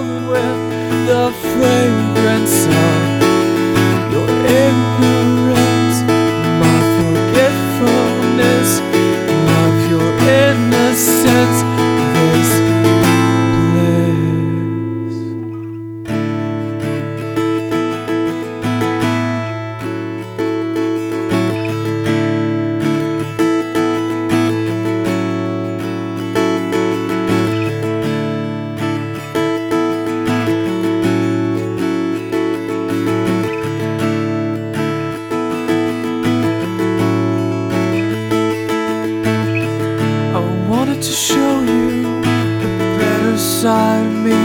with the fragrance of your ignorance, my forgetfulness of your innocence, this bliss. I wanted to show you the better side of me,